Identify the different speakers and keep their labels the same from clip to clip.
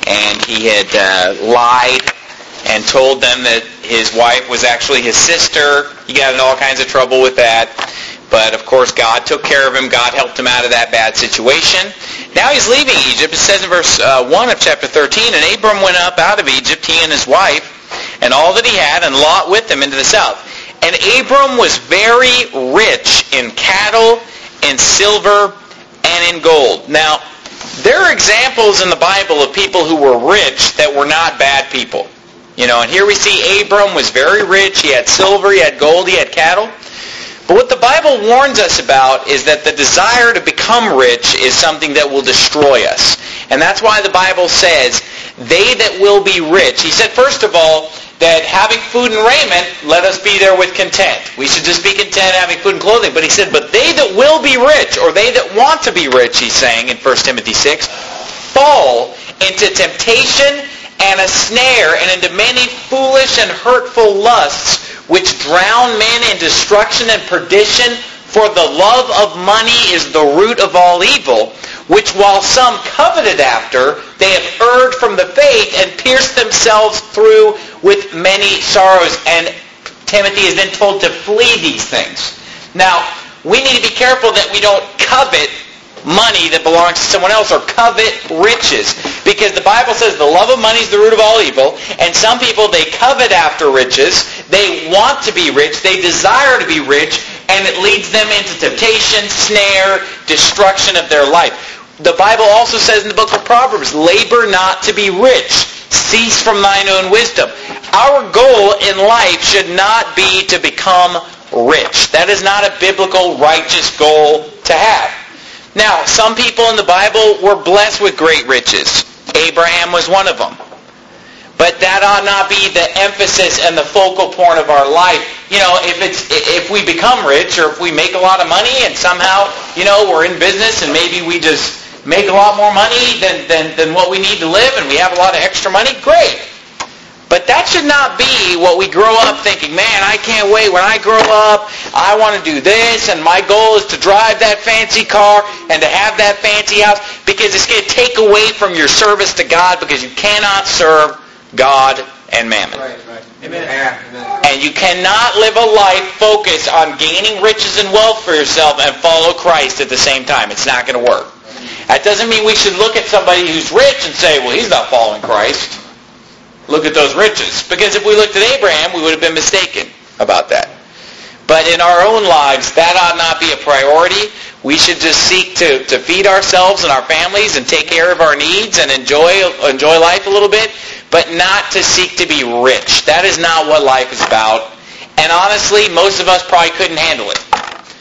Speaker 1: and he had lied and told them that his wife was actually his sister. He got in all kinds of trouble with that. But, of course, God took care of him. God helped him out of that bad situation. Now he's leaving Egypt. It says in verse 1 of chapter 13, "And Abram went up out of Egypt, he and his wife, and all that he had, and Lot with him into the south. And Abram was very rich in cattle, in silver, and in gold." Now, there are examples in the Bible of people who were rich that were not bad people. And here we see Abram was very rich. He had silver, he had gold, he had cattle. But what the Bible warns us about is that the desire to become rich is something that will destroy us. And that's why the Bible says, "They that will be rich." He said, first of all, that having food and raiment, let us be there with content. We should just be content having food and clothing. But he said, but they that will be rich, or they that want to be rich, he's saying in 1 Timothy 6, fall into temptation and a snare, and into many foolish and hurtful lusts, which drown men in destruction and perdition. For the love of money is the root of all evil, which while some coveted after, they have erred from the faith and pierced themselves through with many sorrows. And Timothy has been told to flee these things. Now, we need to be careful that we don't covet money that belongs to someone else, or covet riches, because the Bible says the love of money is the root of all evil. And some people, they covet after riches, they want to be rich, they desire to be rich, and it leads them into temptation, snare, destruction of their life. The Bible also says in the book of Proverbs, labor not to be rich, cease from thine own wisdom. Our goal in life should not be to become rich. That is not a biblical, righteous goal to have. Now, some people in the Bible were blessed with great riches. Abraham was one of them. But that ought not be the emphasis and the focal point of our life. If we become rich, or if we make a lot of money and somehow, we're in business and maybe we just make a lot more money than what we need to live and we have a lot of extra money, great. But that should not be what we grow up thinking, man, I can't wait. When I grow up, I want to do this, and my goal is to drive that fancy car and to have that fancy house, because it's going to take away from your service to God, because you cannot serve God and mammon.
Speaker 2: Right. Amen.
Speaker 1: And you cannot live a life focused on gaining riches and wealth for yourself and follow Christ at the same time. It's not going to work. That doesn't mean we should look at somebody who's rich and say, well, he's not following Christ. Look at those riches. Because if we looked at Abraham, we would have been mistaken about that. But in our own lives, that ought not be a priority. We should just seek to feed ourselves and our families and take care of our needs and enjoy life a little bit, but not to seek to be rich. That is not what life is about. And honestly, most of us probably couldn't handle it.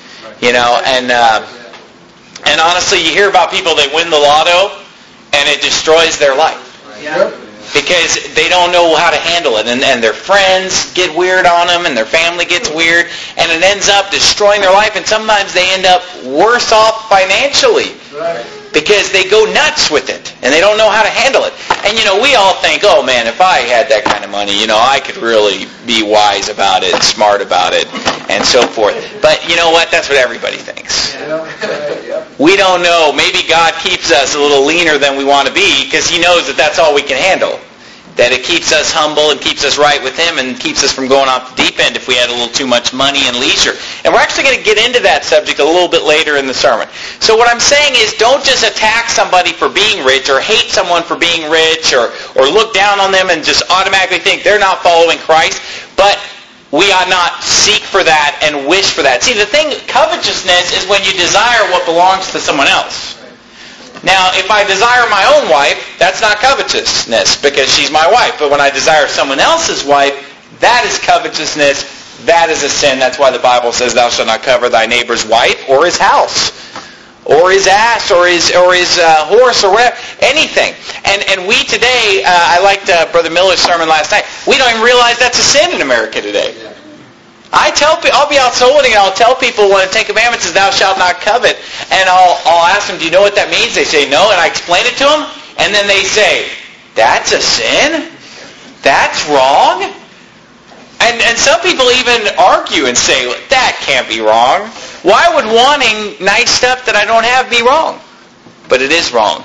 Speaker 1: And honestly, you hear about people that win the lotto and it destroys their life.
Speaker 2: Yeah.
Speaker 1: Because they don't know how to handle it. And their friends get weird on them, and their family gets weird, and it ends up destroying their life, and sometimes they end up worse off financially.
Speaker 2: Right.
Speaker 1: Because they go nuts with it, and they don't know how to handle it. And, we all think, oh, man, if I had that kind of money, I could really be wise about it, smart about it, and so forth. But you know what? That's what everybody thinks. We don't know. Maybe God keeps us a little leaner than we want to be, because He knows that that's all we can handle. That it keeps us humble and keeps us right with Him and keeps us from going off the deep end if we had a little too much money and leisure. And we're actually going to get into that subject a little bit later in the sermon. So what I'm saying is, don't just attack somebody for being rich, or hate someone for being rich, or look down on them and just automatically think they're not following Christ. But we ought not seek for that and wish for that. See, the thing, covetousness is when you desire what belongs to someone else. Now, if I desire my own wife, that's not covetousness, because she's my wife. But when I desire someone else's wife, that is covetousness. That is a sin. That's why the Bible says, thou shalt not covet thy neighbor's wife, or his house, or his ass, or his horse, or whatever, anything. And we today, I liked Brother Miller's sermon last night, we don't even realize that's a sin in America today. I'll be out soul winning, and I'll tell people when the Ten Commandments is thou shalt not covet, and I'll ask them, do you know what that means? They say no, and I explain it to them, and then they say, that's a sin? That's wrong? And some people even argue and say, that can't be wrong. Why would wanting nice stuff that I don't have be wrong? But it is wrong.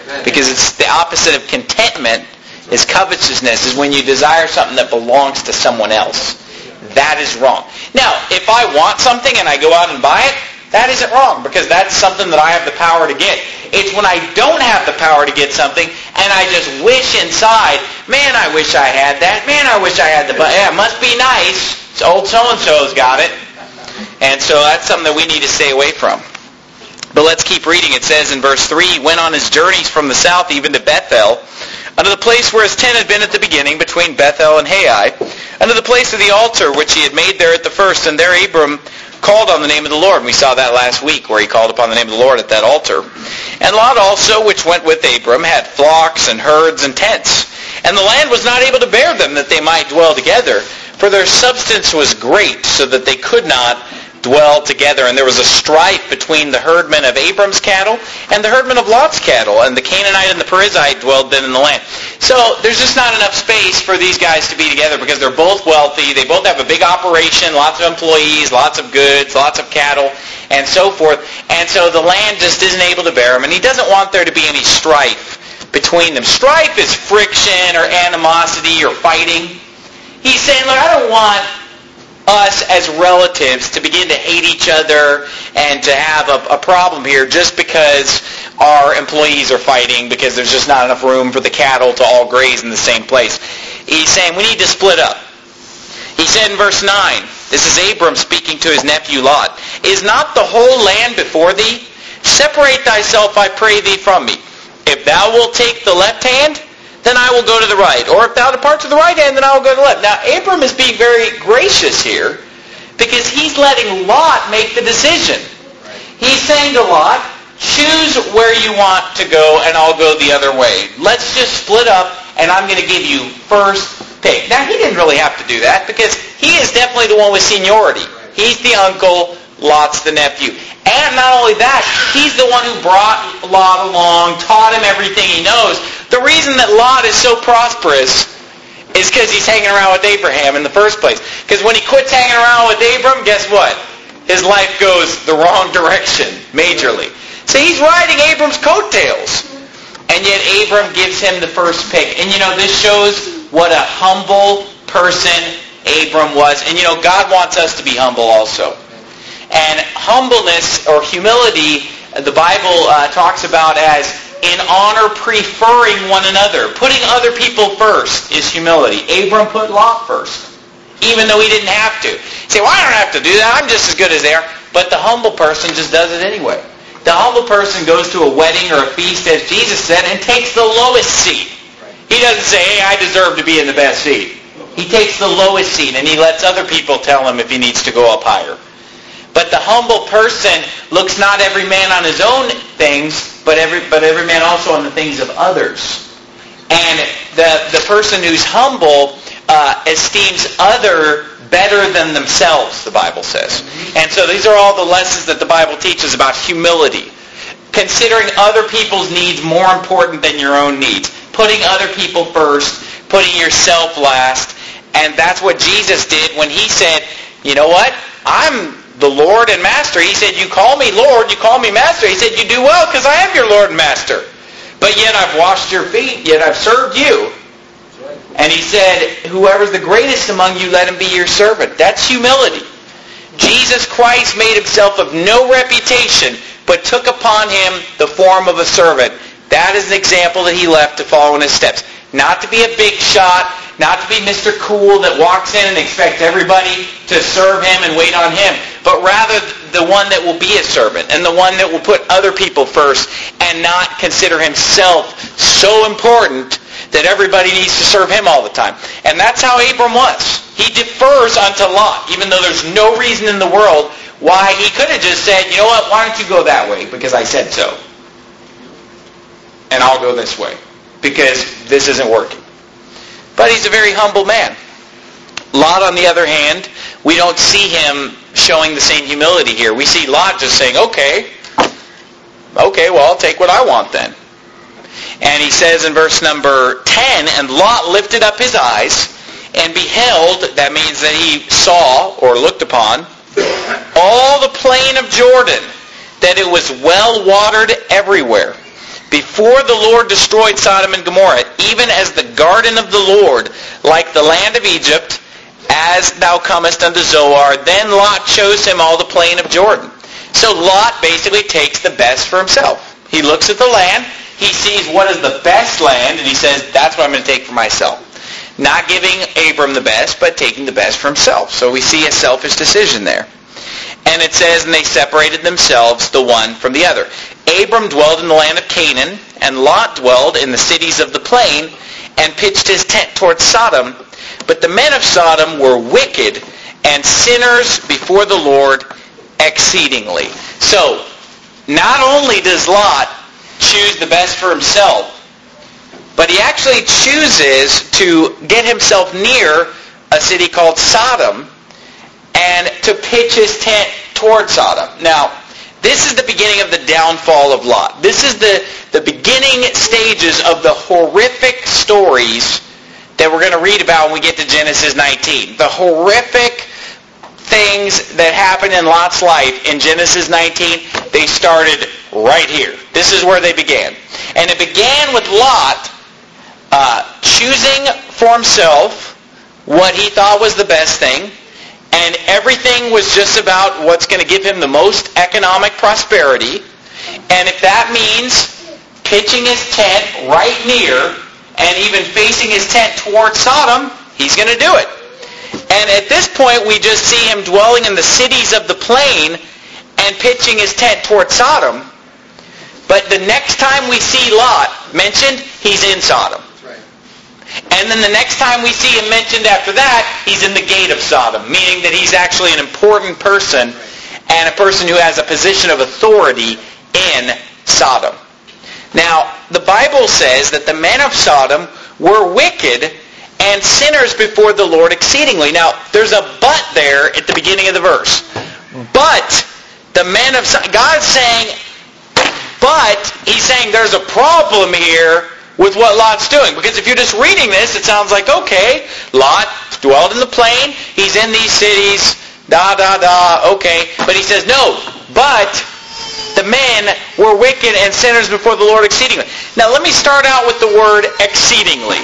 Speaker 1: Because it's the opposite of contentment is covetousness, is when you desire something that belongs to someone else. That is wrong. Now, if I want something and I go out and buy it, that isn't wrong, because that's something that I have the power to get. It's when I don't have the power to get something and I just wish inside, man, I wish I had that. Man, I wish I had the button. Yeah, it must be nice. Old so-and-so's got it. And so that's something that we need to stay away from. But let's keep reading. It says in verse 3, he went on his journeys from the south even to Bethel, unto the place where his tent had been at the beginning, between Bethel and Hai, unto the place of the altar which he had made there at the first. And there Abram called on the name of the Lord. And we saw that last week, where he called upon the name of the Lord at that altar. And Lot also, which went with Abram, had flocks and herds and tents. And the land was not able to bear them, that they might dwell together, for their substance was great, so that they could not dwell together. And there was a strife between the herdmen of Abram's cattle and the herdmen of Lot's cattle, and the Canaanite and the Perizzite dwelled then in the land. So there's just not enough space for these guys to be together, because they're both wealthy, they both have a big operation, lots of employees, lots of goods, lots of cattle, and so forth. And so the land just isn't able to bear them, and he doesn't want there to be any strife between them. Strife is friction or animosity or fighting. He's saying, look, I don't want us as relatives to begin to hate each other and to have a problem here just because our employees are fighting, because there's just not enough room for the cattle to all graze in the same place. He's saying we need to split up. He said in verse 9, this is Abram speaking to his nephew Lot, is not the whole land before thee? Separate thyself, I pray thee, from me. If thou wilt take the left hand, then I will go to the right. Or if thou depart to the right hand, then I will go to the left. Now, Abram is being very gracious here, because he's letting Lot make the decision. He's saying to Lot, choose where you want to go, and I'll go the other way. Let's just split up, and I'm going to give you first pick. Now, he didn't really have to do that, because he is definitely the one with seniority. He's the uncle, Lot's the nephew. And not only that, he's the one who brought Lot along, taught him everything he knows. The reason that Lot is so prosperous is because he's hanging around with Abraham in the first place. Because when he quits hanging around with Abram, guess what? His life goes the wrong direction, majorly. So he's riding Abram's coattails. And yet Abram gives him the first pick. And this shows what a humble person Abram was. And God wants us to be humble also. And humbleness or humility, the Bible talks about as in honor preferring one another. Putting other people first is humility. Abram put Lot first, even though he didn't have to. You say, well, I don't have to do that. I'm just as good as they are. But the humble person just does it anyway. The humble person goes to a wedding or a feast, as Jesus said, and takes the lowest seat. He doesn't say, hey, I deserve to be in the best seat. He takes the lowest seat, and he lets other people tell him if he needs to go up higher. But the humble person looks not every man on his own things, but every man also on the things of others. And the person who's humble esteems other better than themselves, the Bible says. And so these are all the lessons that the Bible teaches about humility. Considering other people's needs more important than your own needs. Putting other people first, putting yourself last. And that's what Jesus did when he said, you know what? I'm the Lord and Master. He said, you call me Lord, you call me Master. He said, you do well because I am your Lord and Master. But yet I've washed your feet, yet I've served you. And he said, whoever's the greatest among you, let him be your servant. That's humility. Jesus Christ made himself of no reputation, but took upon him the form of a servant. That is an example that he left to follow in his steps. Not to be a big shot, not to be Mr. Cool that walks in and expects everybody to serve him and wait on him, but rather the one that will be a servant and the one that will put other people first and not consider himself so important that everybody needs to serve him all the time. And that's how Abram was. He defers unto Lot, even though there's no reason in the world why he could have just said, you know what, why don't you go that way? Because I said so. And I'll go this way. Because this isn't working. But he's a very humble man. Lot, on the other hand, we don't see him showing the same humility here. We see Lot just saying, okay, well, I'll take what I want then. And he says in verse number 10, and Lot lifted up his eyes and beheld, that means that he saw or looked upon, all the plain of Jordan, that it was well watered everywhere, before the Lord destroyed Sodom and Gomorrah, even as the garden of the Lord, like the land of Egypt, as thou comest unto Zoar. Then Lot chose him all the plain of Jordan. So Lot basically takes the best for himself. He looks at the land, he sees what is the best land, and he says, that's what I'm going to take for myself. Not giving Abram the best, but taking the best for himself. So we see a selfish decision there. And it says, and they separated themselves the one from the other. Abram dwelled in the land of Canaan, and Lot dwelled in the cities of the plain, and pitched his tent toward Sodom. But the men of Sodom were wicked and sinners before the Lord exceedingly. So, not only does Lot choose the best for himself, but he actually chooses to get himself near a city called Sodom and to pitch his tent toward Sodom. Now, this is the beginning of the downfall of Lot. This is the beginning stages of the horrific stories that we're going to read about when we get to Genesis 19. The horrific things that happened in Lot's life in Genesis 19, they started right here. This is where they began. And it began with Lot choosing for himself what he thought was the best thing, and everything was just about what's going to give him the most economic prosperity. And if that means pitching his tent right near and even facing his tent toward Sodom, he's going to do it. And at this point, we just see him dwelling in the cities of the plain and pitching his tent toward Sodom. But the next time we see Lot mentioned, he's in Sodom. And then the next time we see him mentioned after that, he's in the gate of Sodom, meaning that he's actually an important person and a person who has a position of authority in Sodom. Now, the Bible says that the men of Sodom were wicked and sinners before the Lord exceedingly. Now, there's a but there at the beginning of the verse. But the men of Sodom, God's saying, but he's saying there's a problem here with what Lot's doing. Because if you're just reading this, it sounds like, okay, Lot dwelled in the plain, he's in these cities, okay. But he says, no, but the men were wicked and sinners before the Lord exceedingly. Now let me start out with the word exceedingly.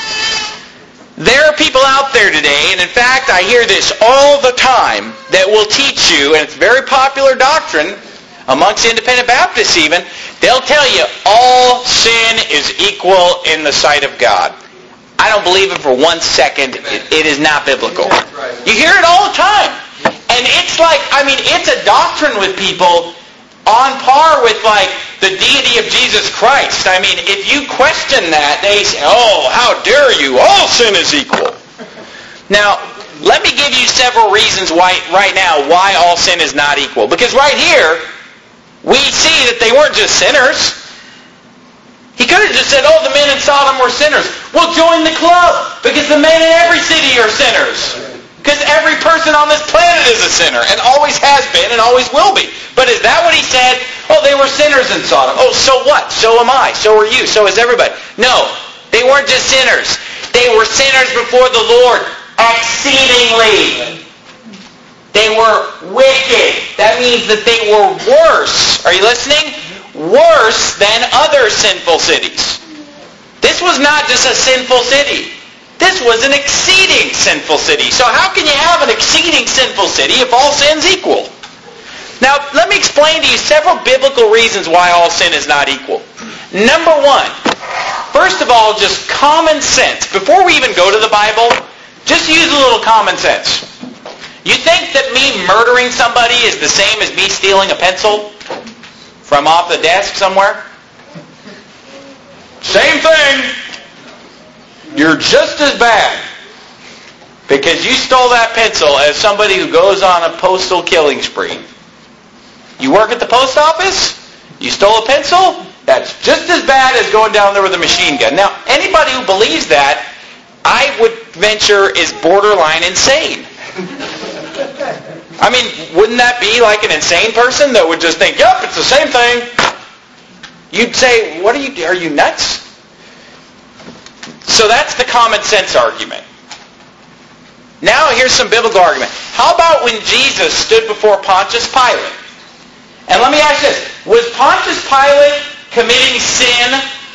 Speaker 1: There are people out there today, and in fact I hear this all the time, that will teach you, and it's very popular doctrine amongst independent Baptists even, they'll tell you all sin is equal in the sight of God. I don't believe it for 1 second. It is not biblical. You hear it all the time. And it's like, it's a doctrine with people on par with like the deity of Jesus Christ. If you question that, they say, oh, how dare you? All sin is equal. Now, let me give you several reasons why all sin is not equal. Because right here, we see that they weren't just sinners. He could have just said, oh, the men in Sodom were sinners. Well, join the club, because the men in every city are sinners. Because every person on this planet is a sinner, and always has been, and always will be. But is that what he said? Oh, they were sinners in Sodom. Oh, so what? So am I. So are you. So is everybody. No, they weren't just sinners. They were sinners before the Lord exceedingly. They were wicked. That means that they were worse. Are you listening? Worse than other sinful cities. This was not just a sinful city. This was an exceeding sinful city. So how can you have an exceeding sinful city if all sin's equal? Now, let me explain to you several biblical reasons why all sin is not equal. Number one, first of all, just common sense. Before we even go to the Bible, just use a little common sense. You think that me murdering somebody is the same as me stealing a pencil from off the desk somewhere? Same thing. You're just as bad because you stole that pencil as somebody who goes on a postal killing spree. You work at the post office? You stole a pencil? That's just as bad as going down there with a machine gun. Now, anybody who believes that, I would venture, is borderline insane. Wouldn't that be like an insane person that would just think, yep, it's the same thing? You'd say, what are you nuts? So that's the common sense argument. Now here's some biblical argument. How about when Jesus stood before Pontius Pilate? And let me ask you this. Was Pontius Pilate committing sin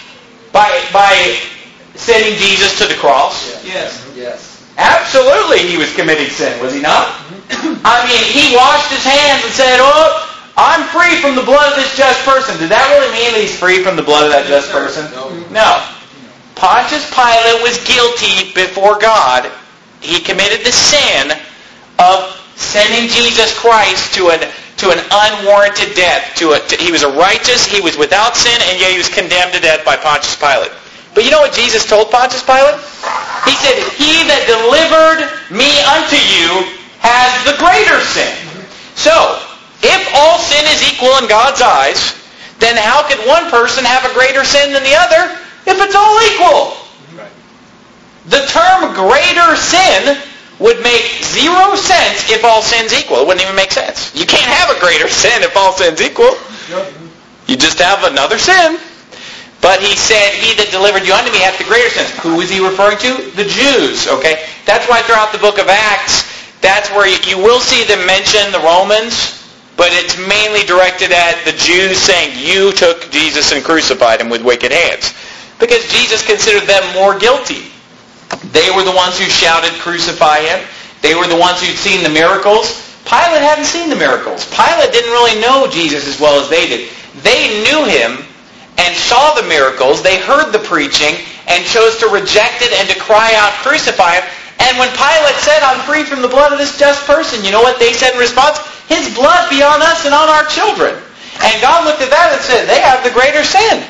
Speaker 1: by sending Jesus to the cross?
Speaker 2: Yes. Yes.
Speaker 1: Absolutely he was committing sin, was he not? I mean, he washed his hands and said, "Oh, I'm free from the blood of this just person." Did that really mean that he's free from the blood of that just person? No. Pontius Pilate was guilty before God. He committed the sin of sending Jesus Christ to an unwarranted death. He was righteous, he was without sin, and yet he was condemned to death by Pontius Pilate. But you know what Jesus told Pontius Pilate? He said, "He that delivered me unto you has the greater sin." So, if all sin is equal in God's eyes, then how could one person have a greater sin than the other if it's all equal? Right. The term greater sin would make 0 sense if all sin's equal. It wouldn't even make sense. You can't have a greater sin if all sin's equal. You just have another sin. But he said, "He that delivered you unto me hath the greater sin." Who is he referring to? The Jews, okay? That's why throughout the book of Acts, that's where you will see them mention the Romans, but it's mainly directed at the Jews saying, "You took Jesus and crucified him with wicked hands." Because Jesus considered them more guilty. They were the ones who shouted, "Crucify him." They were the ones who'd seen the miracles. Pilate hadn't seen the miracles. Pilate didn't really know Jesus as well as they did. They knew him and saw the miracles. They heard the preaching and chose to reject it and to cry out, "Crucify him." And when Pilate said, "I'm free from the blood of this just person," you know what they said in response? "His blood be on us and on our children." And God looked at that and said, "They have the greater sin."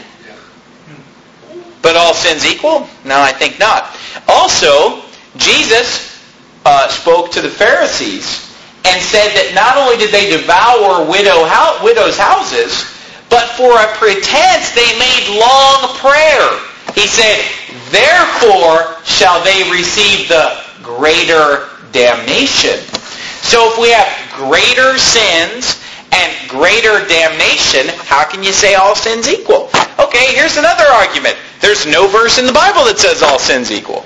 Speaker 1: But all sin's equal? No, I think not. Also, Jesus spoke to the Pharisees and said that not only did they devour widows' houses, but for a pretense they made long prayer. He said, "Therefore shall they receive the greater damnation." So if we have greater sins and greater damnation, how can you say all sin's equal? Okay, here's another argument. There's no verse in the Bible that says all sin's equal.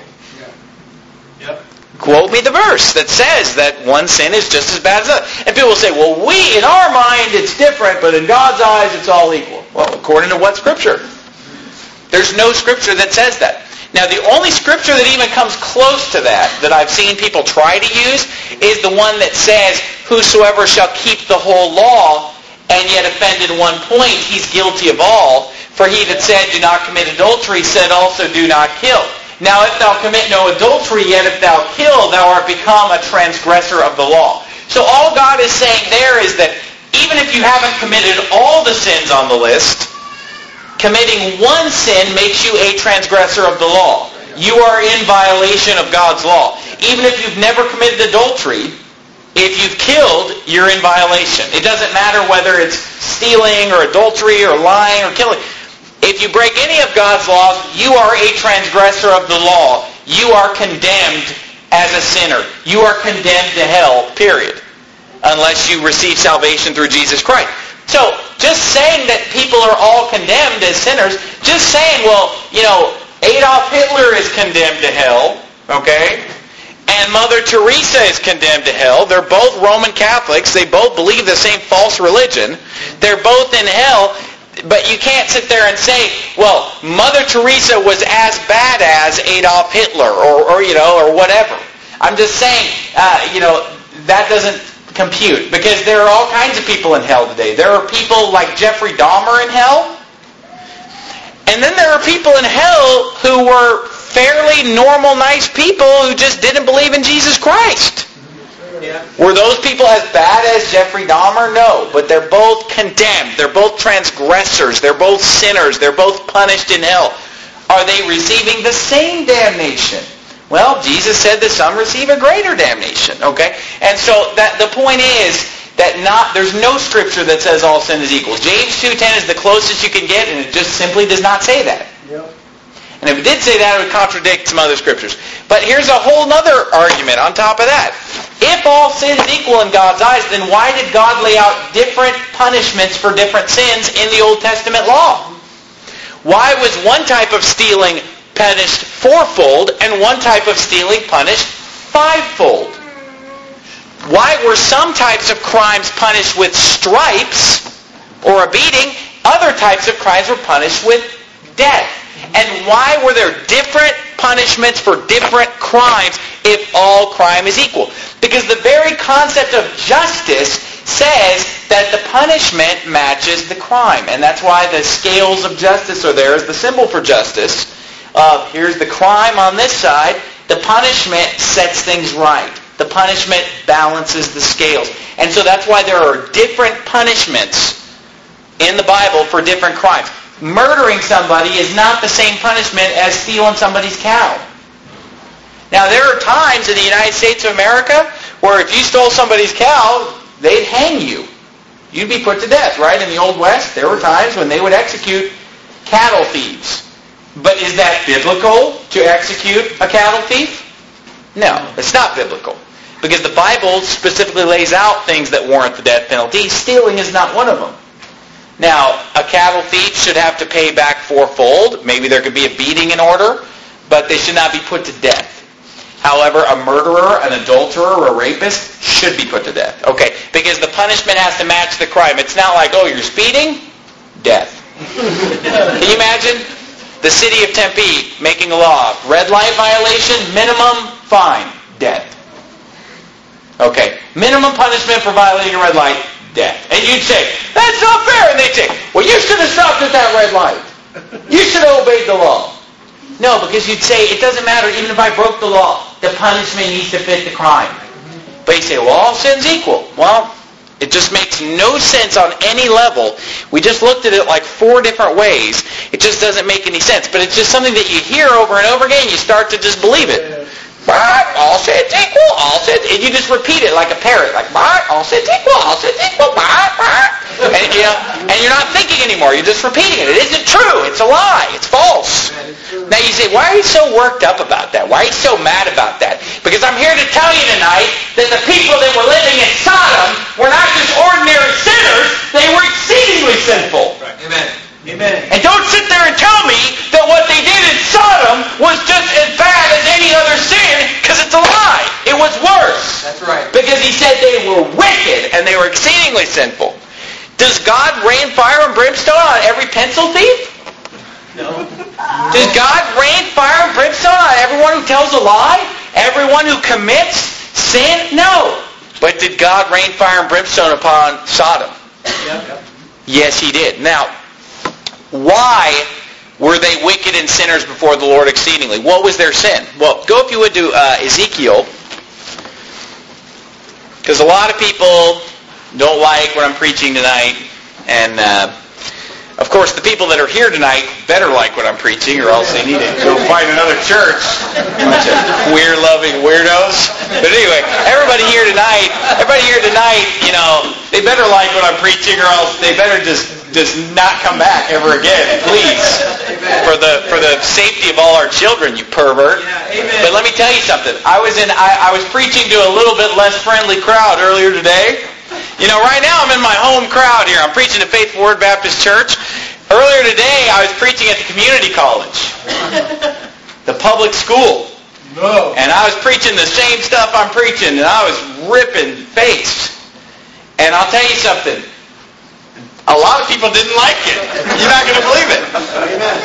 Speaker 2: Yep.
Speaker 1: Quote me the verse that says that one sin is just as bad as another. And people will say, "Well, in our mind it's different, but in God's eyes it's all equal." Well, according to what scripture? There's no scripture that says that. Now, the only scripture that even comes close to that I've seen people try to use, is the one that says, "Whosoever shall keep the whole law, and yet offend in one point, he's guilty of all. For he that said, do not commit adultery, said also, do not kill. Now if thou commit no adultery, yet if thou kill, thou art become a transgressor of the law." So all God is saying there is that even if you haven't committed all the sins on the list, committing one sin makes you a transgressor of the law. You are in violation of God's law. Even if you've never committed adultery, if you've killed, you're in violation. It doesn't matter whether it's stealing or adultery or lying or killing. If you break any of God's laws, you are a transgressor of the law. You are condemned as a sinner. You are condemned to hell, period. Unless you receive salvation through Jesus Christ. So, just saying that people are all condemned as sinners, just saying, well, Adolf Hitler is condemned to hell, okay? And Mother Teresa is condemned to hell. They're both Roman Catholics. They both believe the same false religion. They're both in hell. But you can't sit there and say, well, Mother Teresa was as bad as Adolf Hitler or whatever. I'm just saying, that doesn't compute. Because there are all kinds of people in hell today. There are people like Jeffrey Dahmer in hell. And then there are people in hell who were fairly normal, nice people who just didn't believe in Jesus Christ. Yeah. Were those people as bad as Jeffrey Dahmer? No. But they're both condemned. They're both transgressors. They're both sinners. They're both punished in hell. Are they receiving the same damnation? Well, Jesus said that some receive a greater damnation. Okay? And so the point is that there's no scripture that says all sin is equal. James 2:10 is the closest you can get, and it just simply does not say that. Yep. And if it did say that, it would contradict some other scriptures. But here's a whole other argument on top of that. If all sin is equal in God's eyes, then why did God lay out different punishments for different sins in the Old Testament law? Why was one type of stealing punished fourfold and one type of stealing punished fivefold? Why were some types of crimes punished with stripes or a beating, other types of crimes were punished with death. And why were there different punishments for different crimes if all crime is equal? Because the very concept of justice says that the punishment matches the crime. And that's why the scales of justice are there as the symbol for justice. Here's the crime on this side. The punishment sets things right. The punishment balances the scales. And so that's why there are different punishments in the Bible for different crimes. Murdering somebody is not the same punishment as stealing somebody's cow. Now, there are times in the United States of America where if you stole somebody's cow, they'd hang you. You'd be put to death, right? In the Old West, there were times when they would execute cattle thieves. But is that biblical to execute a cattle thief? No, it's not biblical. Because the Bible specifically lays out things that warrant the death penalty. Stealing is not one of them. Now, a cattle thief should have to pay back fourfold. Maybe there could be a beating in order, but they should not be put to death. However, a murderer, an adulterer, or a rapist should be put to death. Okay, because the punishment has to match the crime. It's not like, oh, you're speeding? Death. Can you imagine? The city of Tempe making a law. Red light violation, minimum fine, death. Okay, minimum punishment for violating a red light, death. And you'd say, that's not fair. And they'd say, well, you should have stopped at that red light. You should have obeyed the law. No, because you'd say, it doesn't matter, even if I broke the law, the punishment needs to fit the crime. But you say, well, all sin's equal. Well, it just makes no sense on any level. We just looked at it like 4 different ways. It just doesn't make any sense. But it's just something that you hear over and over again, and you start to just believe it. All sin's equal, all sin's, and you just repeat it like a parrot, like all sin's equal, and you're not thinking anymore. You're just repeating it. It isn't true. It's a lie. It's false. Now you say, why are you so worked up about that? Why are you so mad about that? Because I'm here to tell you tonight that the people that were living in Sodom were not just ordinary sinners; they were exceedingly sinful.
Speaker 2: Right. Amen. Amen.
Speaker 1: And don't sit there and tell me that what they did in Sodom was just as bad as any other sin, because it's a lie. It was worse.
Speaker 2: That's right.
Speaker 1: Because he said they were wicked and they were exceedingly sinful. Does God rain fire and brimstone on every pencil thief?
Speaker 2: No.
Speaker 1: Does God rain fire and brimstone on everyone who tells a lie? Everyone who commits sin? No. But did God rain fire and brimstone upon Sodom?
Speaker 2: Yep.
Speaker 1: Yes, he did. Now, why were they wicked and sinners before the Lord exceedingly? What was their sin? Well, go if you would to Ezekiel. Because a lot of people don't like what I'm preaching tonight. And, of course, the people that are here tonight better like what I'm preaching, or else they need to go find another church. A bunch of queer-loving weirdos. But anyway, everybody here tonight, they better like what I'm preaching, or else they better just not come back ever again, please. For the safety of all our children, you pervert.
Speaker 2: Yeah,
Speaker 1: but let me tell you something. I was preaching to a little bit less friendly crowd earlier today. Right now I'm in my home crowd here. I'm preaching at Faithful Word Baptist Church. Earlier today I was preaching at the community college, the public school.
Speaker 2: No.
Speaker 1: And I was preaching the same stuff I'm preaching, and I was ripping face. And I'll tell you something. A lot of people didn't like it. You're not going to believe it.
Speaker 2: Amen.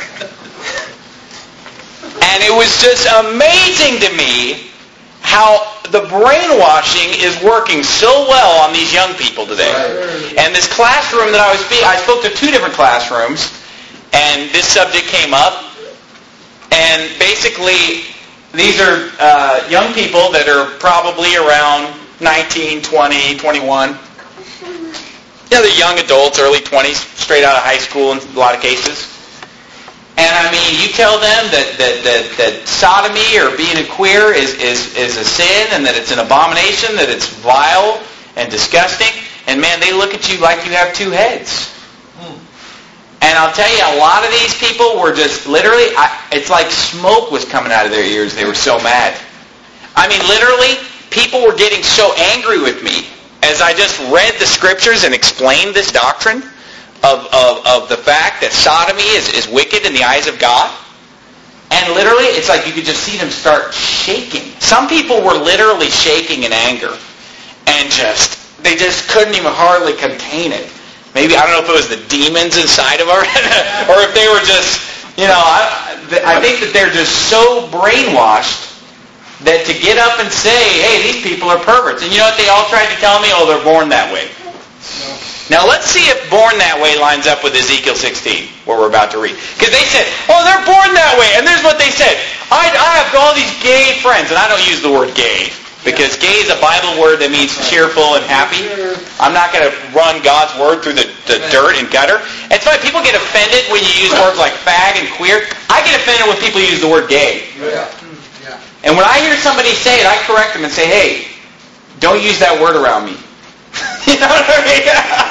Speaker 1: And it was just amazing to me how the brainwashing is working so well on these young people today.
Speaker 2: Right.
Speaker 1: And this classroom that I spoke to 2 different classrooms, and this subject came up. And basically, these are young people that are probably around 19, 20, 21. They're young adults, early 20s, straight out of high school in a lot of cases. And you tell them that sodomy or being a queer is a sin, and that it's an abomination, that it's vile and disgusting. And man, they look at you like you have 2 heads. And I'll tell you, a lot of these people were just literally, it's like smoke was coming out of their ears. They were so mad. Literally, people were getting so angry with me as I just read the scriptures and explained this doctrine of the fact that sodomy is wicked in the eyes of God. And literally, it's like you could just see them start shaking. Some people were literally shaking in anger. And they just couldn't even hardly contain it. Maybe, I don't know if it was the demons inside of our, or if they were just, I think that they're just so brainwashed that to get up and say, hey, these people are perverts. And you know what they all tried to tell me? Oh, they're born that way. Now let's see if born that way lines up with Ezekiel 16, what we're about to read. Because they said, oh, they're born that way. And there's what they said. I have all these gay friends. And I don't use the word gay, because gay is a Bible word that means cheerful and happy. I'm not going to run God's word through the dirt and gutter. It's funny, people get offended when you use words like fag and queer. I get offended when people use the word gay. And when I hear somebody say it, I correct them and say, hey, don't use that word around me. You know what I mean?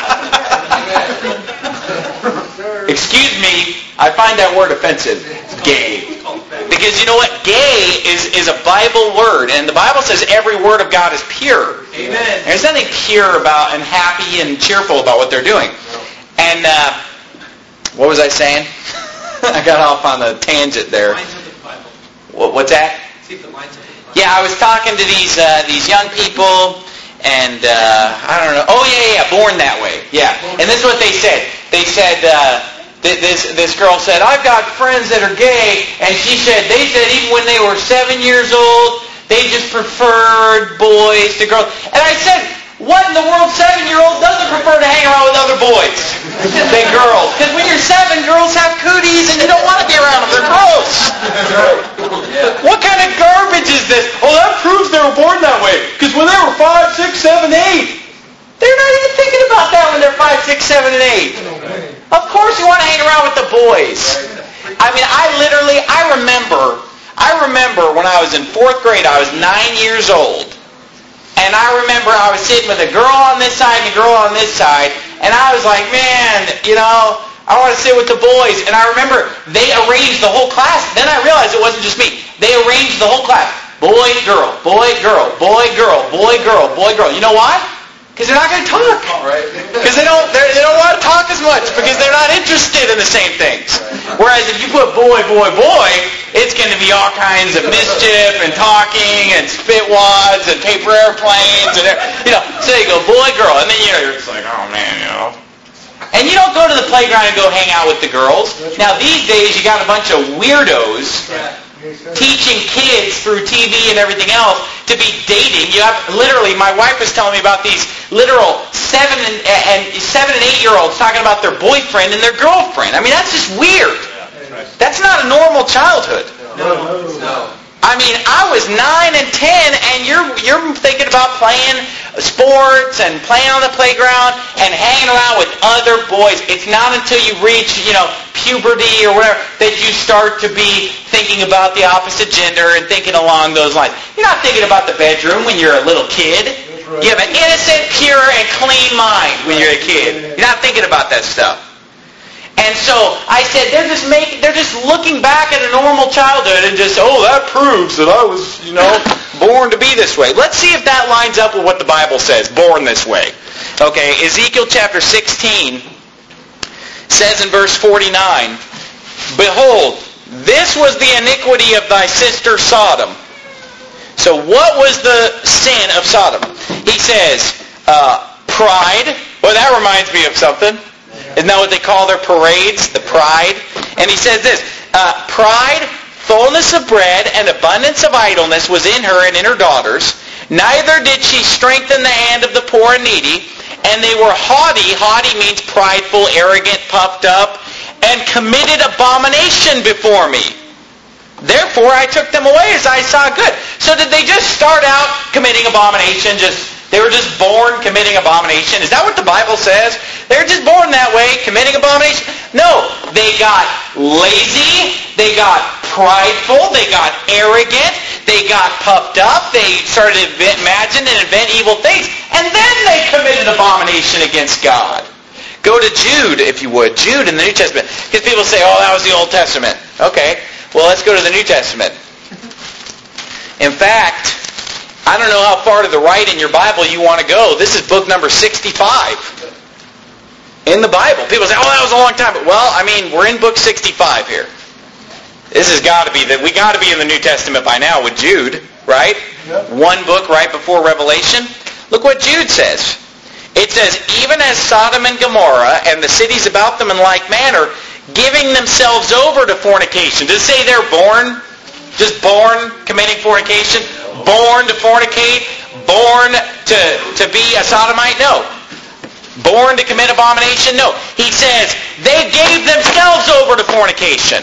Speaker 1: Excuse me, I find that word offensive. Gay. Because you know what? Gay is a Bible word. And the Bible says every word of God is pure.
Speaker 2: Amen.
Speaker 1: There's nothing pure about and happy and cheerful about what they're doing. And what was I saying? I got off on a tangent there. What's that? Yeah, I was talking to these young people. And, I don't know. Oh, yeah, born that way. Yeah. And this is what they said. They said, this girl said, I've got friends that are gay. And they said even when they were 7 years old, they just preferred boys to girls. And I said, what in the world 7-year-old doesn't prefer to hang around with other boys than girls? Because when you're 7, girls have cooties and you don't want to be around them. They're gross. What kind of garbage is this? Oh, that proves they were born that way. Because when they were 5, 6, 7, 8, they're not even thinking about that when they're 5, 6, 7, and 8. Of course you want to hang around with the boys. I mean, I remember when I was in 4th grade, I was 9 years old. And I remember I was sitting with a girl on this side and a girl on this side. And I was like, man, I want to sit with the boys. And I remember they arranged the whole class. Then I realized it wasn't just me. They arranged the whole class. Boy, girl, boy, girl, boy, girl, boy, girl, boy, girl. You know why? Because they're not going to talk. Because they don't want to talk as much because they're not interested in the same things. Whereas if you put boy, boy, boy, it's going to be all kinds of mischief and talking and spitwads and paper airplanes and So you go boy, girl, and then you're just like, oh man, And you don't go to the playground and go hang out with the girls. Now these days you got a bunch of weirdos teaching kids through TV and everything else to be dating. You have literally, my wife was telling me about these literal 7 and 8-year-olds talking about their boyfriend and their girlfriend. I mean, that's just weird. That's not a normal childhood.
Speaker 2: No.
Speaker 1: I mean, I was 9 and 10, and you're thinking about playing sports and playing on the playground and hanging around with other boys. It's not until you reach, puberty or whatever that you start to be thinking about the opposite gender and thinking along those lines. You're not thinking about the bedroom when you're a little kid. You have an innocent, pure, and clean mind when you're a kid. You're not thinking about that stuff. And so I said, they're just looking back at a normal childhood and just, that proves that I was, born to be this way. Let's see if that lines up with what the Bible says, born this way. Okay, Ezekiel chapter 16 says in verse 49, Behold, this was the iniquity of thy sister Sodom. So what was the sin of Sodom? He says, pride. Well, that reminds me of something. Isn't that what they call their parades? The pride? And he says this, pride, fullness of bread, and abundance of idleness was in her and in her daughters. Neither did she strengthen the hand of the poor and needy. And they were haughty. Haughty means prideful, arrogant, puffed up, and committed abomination before me. Therefore I took them away as I saw good. So did they just start out committing abomination? They were just born committing abomination? Is that what the Bible says? They were just born that way, committing abomination? No. They got lazy. They got prideful. They got arrogant. They got puffed up. They started to imagine and invent evil things. And then they committed abomination against God. Go to Jude, if you would. Jude in the New Testament. Because people say, that was the Old Testament. Okay. Well, let's go to the New Testament. In fact, I don't know how far to the right in your Bible you want to go. This is book number 65 in the Bible. People say, that was a long time. Well, we're in book 65 here. This has got to be we got to be in the New Testament by now with Jude, right? Yep. One book right before Revelation. Look what Jude says. It says, even as Sodom and Gomorrah and the cities about them in like manner, giving themselves over to fornication. Does it say they're born? Just born committing fornication? Born to fornicate? Born to be a sodomite? No. Born to commit abomination? No. He says they gave themselves over to fornication.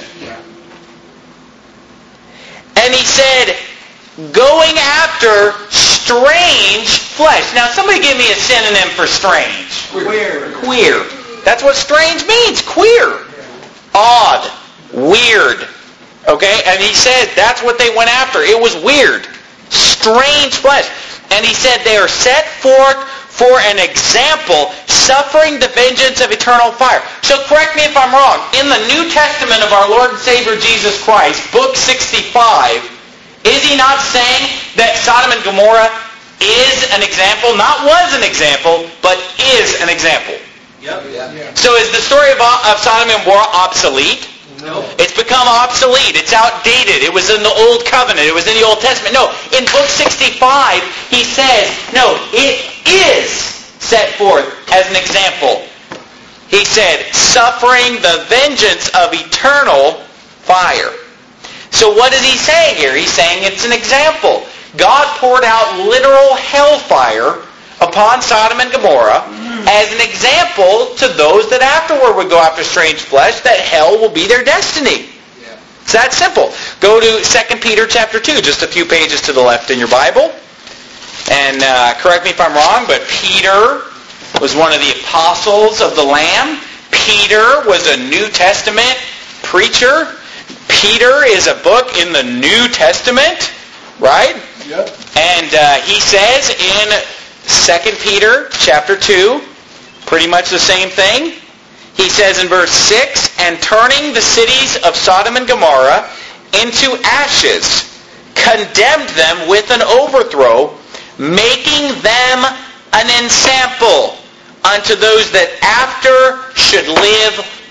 Speaker 1: And he said, going after strange flesh. Now somebody give me a synonym for strange. Queer. That's what strange means. Queer. Odd. Weird. Okay? And he said that's what they went after. It was weird. Strange flesh. And he said they are set forth for an example, suffering the vengeance of eternal fire. So correct me if I'm wrong. In the New Testament of our Lord and Savior Jesus Christ, book 65, is he not saying that Sodom and Gomorrah is an example? Not was an example, but is an example.
Speaker 2: Yep.
Speaker 1: So is the story of Sodom and Gomorrah obsolete?
Speaker 2: No.
Speaker 1: It's become obsolete. It's outdated. It was in the Old Covenant. It was in the Old Testament. No, in book 65, he says, no, it is set forth as an example. He said, suffering the vengeance of eternal fire. So what is he saying here? He's saying it's an example. God poured out literal hellfire upon Sodom and Gomorrah as an example to those that afterward would go after strange flesh, that hell will be their destiny. Yeah. It's that simple. Go to 2 Peter chapter 2, just a few pages to the left in your Bible. And correct me if I'm wrong, but Peter was one of the apostles of the Lamb. Peter was a New Testament preacher. Peter is a book in the New Testament, right?
Speaker 2: Yep.
Speaker 1: And he says in 2 Peter chapter 2, pretty much the same thing. He says in verse 6, and turning the cities of Sodom and Gomorrah into ashes, condemned them with an overthrow, making them an ensample unto those that after should live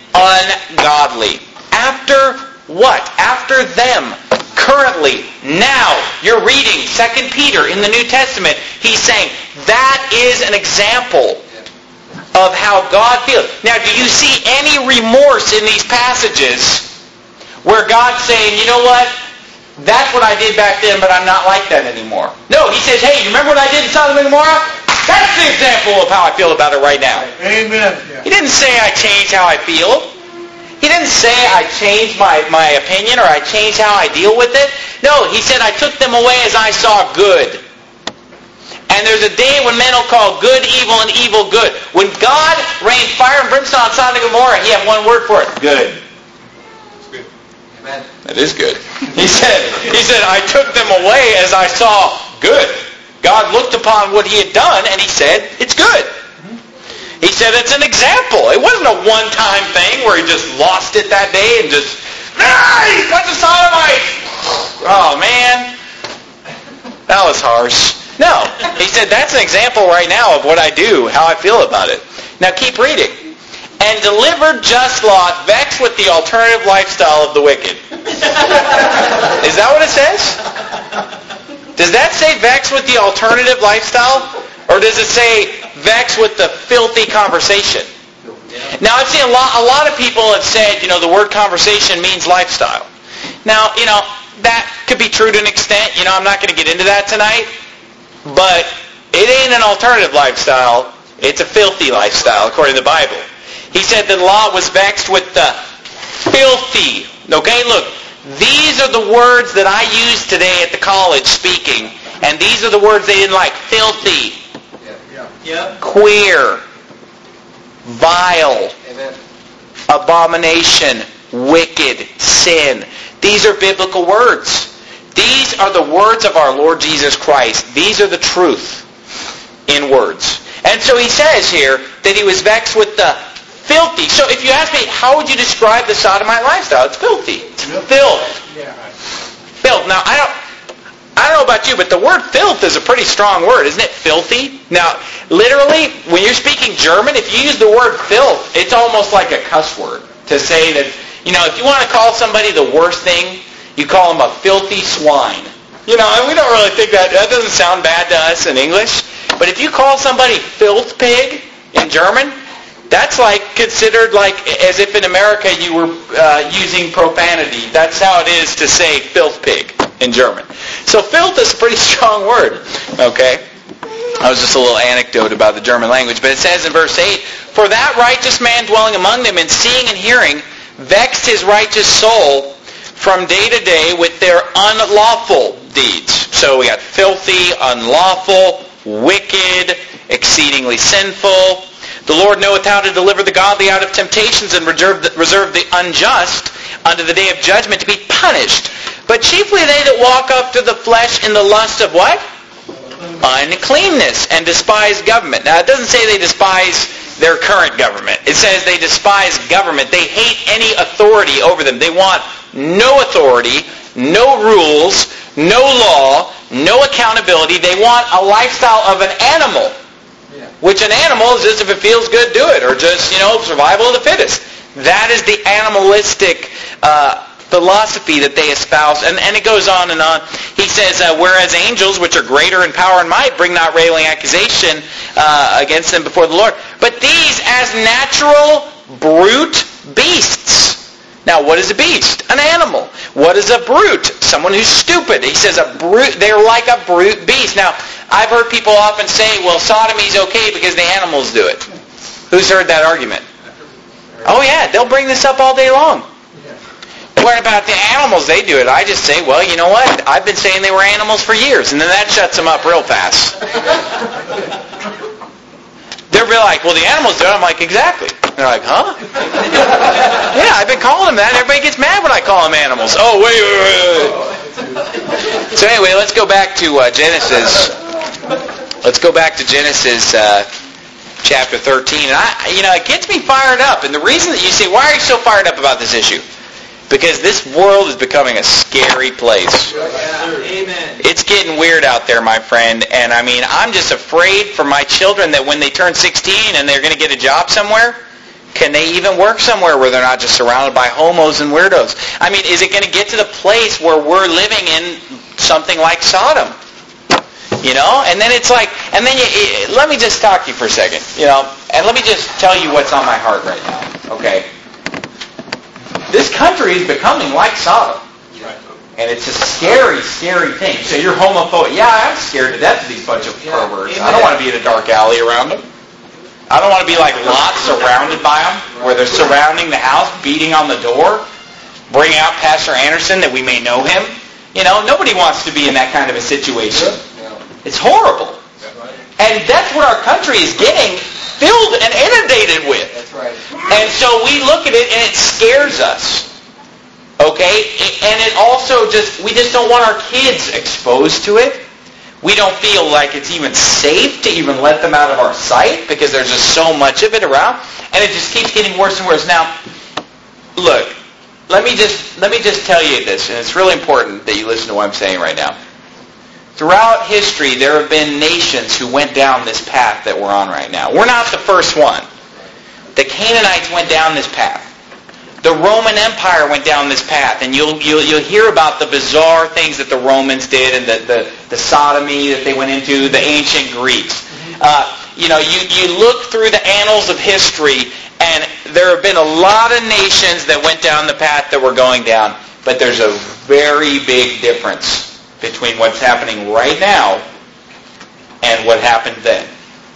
Speaker 1: ungodly. After what? After them. Currently, now, you're reading 2 Peter in the New Testament. He's saying that is an example of how God feels. Now, do you see any remorse in these passages where God's saying, you know what? That's what I did back then, but I'm not like that anymore. No, he says, hey, you remember what I did in Sodom and Gomorrah? That's the example of how I feel about it right now.
Speaker 2: Amen.
Speaker 1: He didn't say I changed how I feel. He didn't say I changed my opinion or I changed how I deal with it. No, he said I took them away as I saw good. And there's a day when men will call good evil and evil good. When God rained fire and brimstone on Sodom and Gomorrah, he had one word for it. Good. Amen. That is good. He said, I took them away as I saw good. God looked upon what he had done and he said, it's good. He said it's an example. It wasn't a one-time thing where he just lost it that day and just, he's a bunch of sodomites. Oh, man. That was harsh. No. He said that's an example right now of what I do, how I feel about it. Now keep reading. And delivered just Lot, vexed with the alternative lifestyle of the wicked. Is that what it says? Does that say vexed with the alternative lifestyle? Or does it say vexed with the filthy conversation? Now I've seen a lot of people have said, the word conversation means lifestyle. Now, that could be true to an extent. I'm not going to get into that tonight. But it ain't an alternative lifestyle. It's a filthy lifestyle, according to the Bible. He said that Lot was vexed with the filthy. Okay, look. These are the words that I use today at the college speaking. And these are the words they didn't like. Filthy.
Speaker 2: Yep.
Speaker 1: Queer. Vile.
Speaker 2: Amen.
Speaker 1: Abomination. Wicked. Sin. These are biblical words. These are the words of our Lord Jesus Christ. These are the truth in words. And so he says here that he was vexed with the filthy. So if you ask me, how would you describe the sodomite lifestyle? It's filthy. It's filth.
Speaker 2: Yeah.
Speaker 1: Filth. Now, I don't know about you, but the word filth is a pretty strong word, isn't it? Filthy. Now, literally, when you're speaking German, if you use the word filth, it's almost like a cuss word to say that, if you want to call somebody the worst thing, you call them a filthy swine. And we don't really think that doesn't sound bad to us in English. But if you call somebody filth pig in German, that's like considered like as if in America you were using profanity. That's how it is to say filth pig in German. So filth is a pretty strong word, okay? That was just a little anecdote about the German language. But it says in verse 8, "For that righteous man dwelling among them and seeing and hearing vexed his righteous soul from day to day with their unlawful deeds." So we got filthy, unlawful, wicked, exceedingly sinful. "The Lord knoweth how to deliver the godly out of temptations and reserve the unjust unto the day of judgment to be punished. But chiefly they that walk after the flesh in the lust of" what? "Uncleanness, and despise government." Now it doesn't say they despise their current government. It says they despise government. They hate any authority over them. They want no authority, no rules, no law, no accountability. They want a lifestyle of an animal. Which an animal is just if it feels good, do it. Or just, survival of the fittest. That is the animalistic philosophy that they espouse. And it goes on and on. He says, "Whereas angels, which are greater in power and might, bring not railing accusation against them before the Lord. But these as natural brute beasts." Now, what is a beast? An animal. What is a brute? Someone who's stupid. He says a brute. They're like a brute beast. Now, I've heard people often say, well, sodomy's okay because the animals do it. Who's heard that argument? Oh, yeah, they'll bring this up all day long. What about the animals? They do it. I just say, well, you know what? I've been saying they were animals for years, and then that shuts them up real fast. They're like, well, the animals do it. I'm like, exactly. They're like, huh? Yeah, I've been calling them that. Everybody gets mad when I call them animals. Oh, wait. So anyway, let's go back to Genesis. Let's go back to Genesis chapter 13. And it gets me fired up. And the reason that you say, why are you so fired up about this issue? Because this world is becoming a scary place.
Speaker 2: Amen.
Speaker 1: It's getting weird out there, my friend. And I'm just afraid for my children that when they turn 16 and they're going to get a job somewhere, can they even work somewhere where they're not just surrounded by homos and weirdos? Is it going to get to the place where we're living in something like Sodom? And then it's like, let me just talk to you for a second, and let me just tell you what's on my heart right now, okay? This country is becoming like Sodom. And it's a scary, scary thing. So you're homophobic. Yeah, I'm scared to death of these bunch of perverts. I don't want to be in a dark alley around them. I don't want to be like Lot surrounded by them, where they're surrounding the house, beating on the door, bringing out Pastor Anderson that we may know him. Nobody wants to be in that kind of a situation. It's horrible. And that's what our country is getting filled and inundated with.
Speaker 2: That's right.
Speaker 1: And so we look at it and it scares us. Okay? And it also we just don't want our kids exposed to it. We don't feel like it's even safe to even let them out of our sight because there's just so much of it around. And it just keeps getting worse and worse. Now, look, let me just tell you this, and it's really important that you listen to what I'm saying right now. Throughout history, there have been nations who went down this path that we're on right now. We're not the first one. The Canaanites went down this path. The Roman Empire went down this path, and you'll hear about the bizarre things that the Romans did and the sodomy that they went into, the ancient Greeks. You look through the annals of history, and there have been a lot of nations that went down the path that we're going down, but there's a very big difference between what's happening right now and what happened then.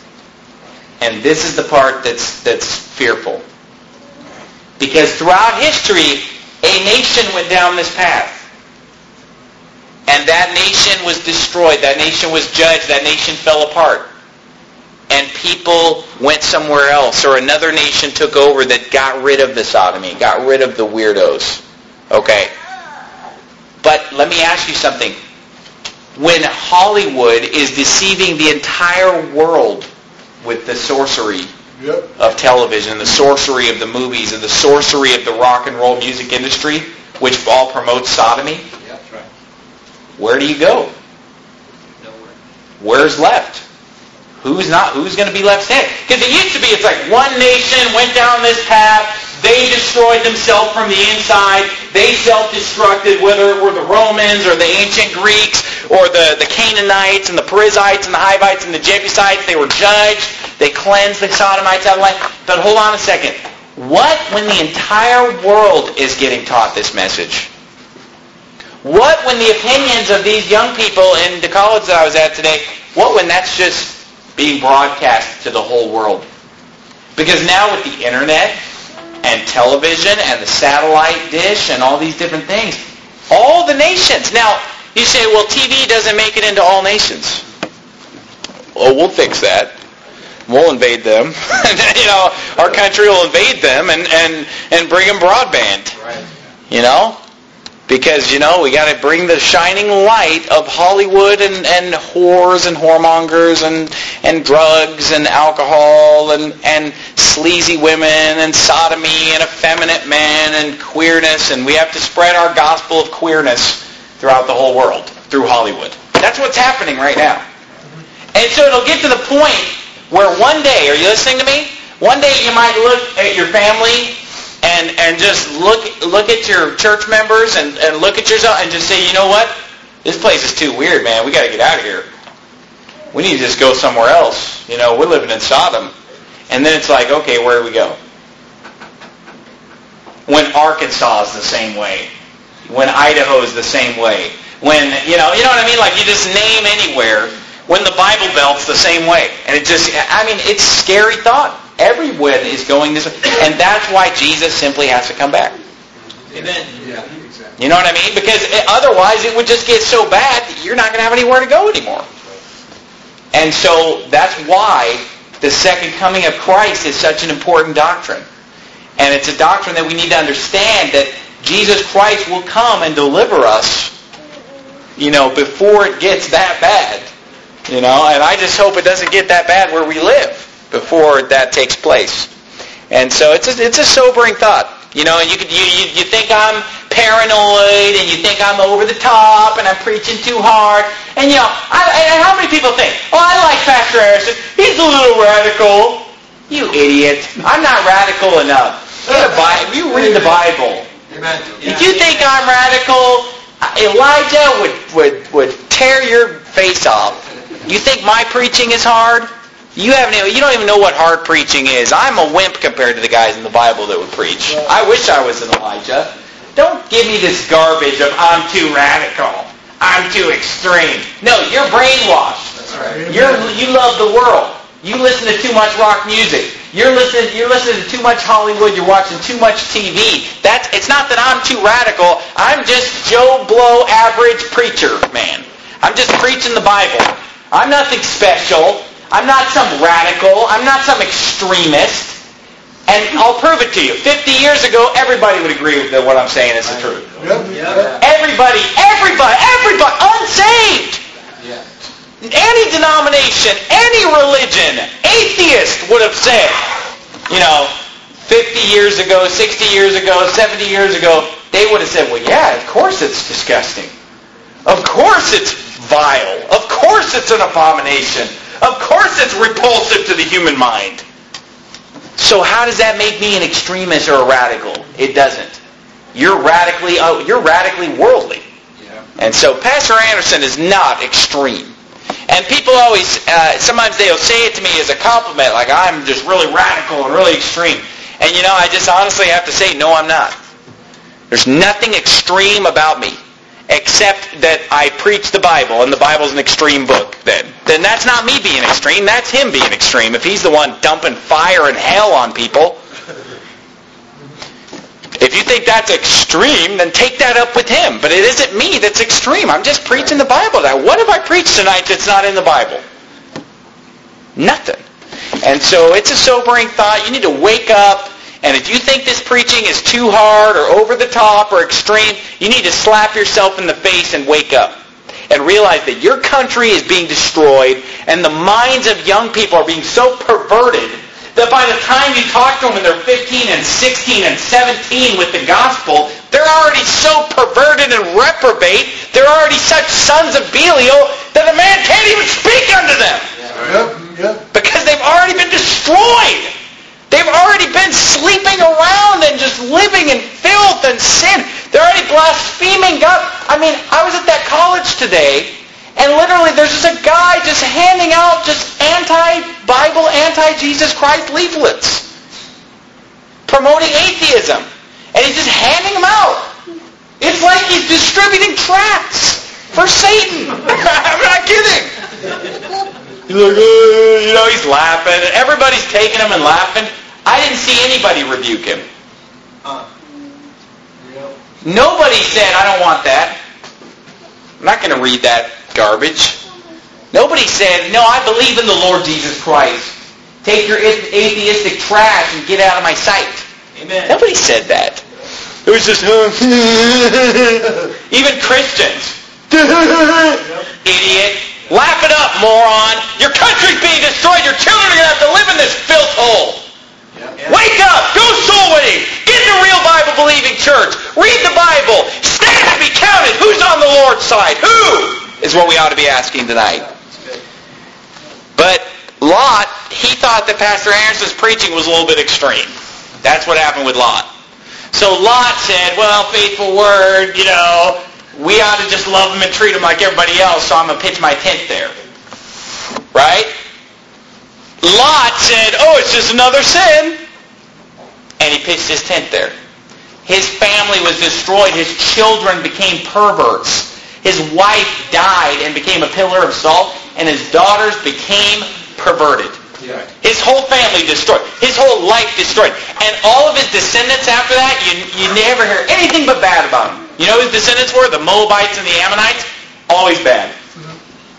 Speaker 1: And this is the part that's fearful. Because throughout history, a nation went down this path. And that nation was destroyed. That nation was judged. That nation fell apart. And people went somewhere else. Or another nation took over that got rid of the sodomy, got rid of the weirdos. Okay? But let me ask you something. When Hollywood is deceiving the entire world with the sorcery of television, the sorcery of the movies, and the sorcery of the rock and roll music industry, which all promotes sodomy, where do you go?
Speaker 2: Nowhere.
Speaker 1: Where's left? Who's going to be left standing? Because it used to be, it's like one nation went down this path, they destroyed themselves from the inside, they self-destructed, whether it were the Romans or the ancient Greeks. or the Canaanites and the Perizzites and the Hivites and the Jebusites, they were judged. They cleansed the Sodomites out of life. But hold on a second. What when the entire world is getting taught this message? What when the opinions of these young people in the college that I was at today, what when that's just being broadcast to the whole world? Because now with the internet and television and the satellite dish and all these different things, all the nations. Now, you say, well, TV doesn't make it into all nations. Well, we'll fix that. We'll invade them. Our country will invade them and bring them broadband. Right. Because, we got to bring the shining light of Hollywood and whores and whoremongers and drugs and alcohol and sleazy women and sodomy and effeminate men and queerness. And we have to spread our gospel of queerness throughout the whole world through Hollywood. That's what's happening right now. And so it'll get to the point where one day, are you listening to me? One day you might look at your family and just look at your church members and look at yourself and just say, you know what? This place is too weird, man. We got to get out of here. We need to just go somewhere else. We're living in Sodom. And then it's like, okay, where do we go? When Arkansas is the same way. When Idaho is the same way. When, you know what I mean? Like you just name anywhere. When the Bible Belt's the same way. And it's a scary thought. Everyone is going this way. And that's why Jesus simply has to come back.
Speaker 2: Amen. Yeah, exactly.
Speaker 1: You know what I mean? Because otherwise it would just get so bad that you're not going to have anywhere to go anymore. And so that's why the second coming of Christ is such an important doctrine. And it's a doctrine that we need to understand that Jesus Christ will come and deliver us, before it gets that bad. And I just hope it doesn't get that bad where we live before that takes place. And so it's a sobering thought. You think I'm paranoid and you think I'm over the top and I'm preaching too hard. And how many people think, I like Pastor Harrison. He's a little radical. You idiot. I'm not radical enough. You read the Bible.
Speaker 2: Amen.
Speaker 1: If you think I'm radical, Elijah would tear your face off. You think my preaching is hard? You don't even know what hard preaching is. I'm a wimp compared to the guys in the Bible that would preach. I wish I was an Elijah. Don't give me this garbage of I'm too radical. I'm too extreme. No, you're brainwashed.
Speaker 2: That's right.
Speaker 1: You love the world. You listen to too much rock music. You're listening to too much Hollywood. You're watching too much TV. It's not that I'm too radical. I'm just Joe Blow average preacher, man. I'm just preaching the Bible. I'm nothing special. I'm not some radical. I'm not some extremist. And I'll prove it to you. 50 years ago, everybody would agree that what I'm saying is the truth.
Speaker 2: Yep.
Speaker 1: Everybody, unsaved.
Speaker 2: Yeah.
Speaker 1: Any denomination, any religion, atheist would have said, 50 years ago, 60 years ago, 70 years ago, they would have said, well, yeah, of course it's disgusting. Of course it's vile. Of course it's an abomination. Of course it's repulsive to the human mind. So how does that make me an extremist or a radical? It doesn't. You're radically worldly.
Speaker 2: Yeah.
Speaker 1: And so Pastor Anderson is not extreme. And people always, sometimes they'll say it to me as a compliment, like I'm just really radical and really extreme. And I just honestly have to say, no, I'm not. There's nothing extreme about me. Except that I preach the Bible, and the Bible's an extreme book, then that's not me being extreme, that's him being extreme. If he's the one dumping fire and hell on people, if you think that's extreme, then take that up with him. But it isn't me that's extreme. I'm just preaching the Bible. Now, what have I preached tonight that's not in the Bible? Nothing. And so it's a sobering thought. You need to wake up. And if you think this preaching is too hard or over the top or extreme, you need to slap yourself in the face and wake up. And realize that your country is being destroyed and the minds of young people are being so perverted that by the time you talk to them when they're 15 and 16 and 17 with the gospel, they're already so perverted and reprobate, they're already such sons of Belial that a man can't even speak unto them. Because they've already been destroyed. They've already been sleeping around and just living in filth and sin. They're already blaspheming God. I was at that college today, And literally there's just a guy just handing out just anti-Bible, anti-Jesus Christ leaflets promoting atheism. And he's just handing them out. It's like he's distributing tracts for Satan. I'm not kidding. He's like, he's laughing. And everybody's taking him and laughing. I didn't see anybody rebuke him. Nobody said, I don't want that. I'm not going to read that garbage. Nobody said, no, I believe in the Lord Jesus Christ. Take your atheistic trash and get out of my sight. Amen. Nobody said that. It was just, even Christians. Idiot. Laugh it up, moron. Your country's being destroyed. Your children are going to have to live in this filth hole. Wake up! Go soul winning! Get in a real Bible-believing church! Read the Bible! Stand and be counted! Who's on the Lord's side? Who? Is what we ought to be asking tonight. But Lot, he thought that Pastor Anderson's preaching was a little bit extreme. That's what happened with Lot. So Lot said, well, faithful word, we ought to just love him and treat him like everybody else, so I'm going to pitch my tent there. Right? Lot said, oh, it's just another sin. And he pitched his tent there. His family was destroyed. His children became perverts. His wife died and became a pillar of salt. And his daughters became perverted. Yeah. His whole family destroyed. His whole life destroyed. And all of his descendants after that, you never hear anything but bad about him. You know who his descendants were? The Moabites and the Ammonites? Always bad. Mm-hmm.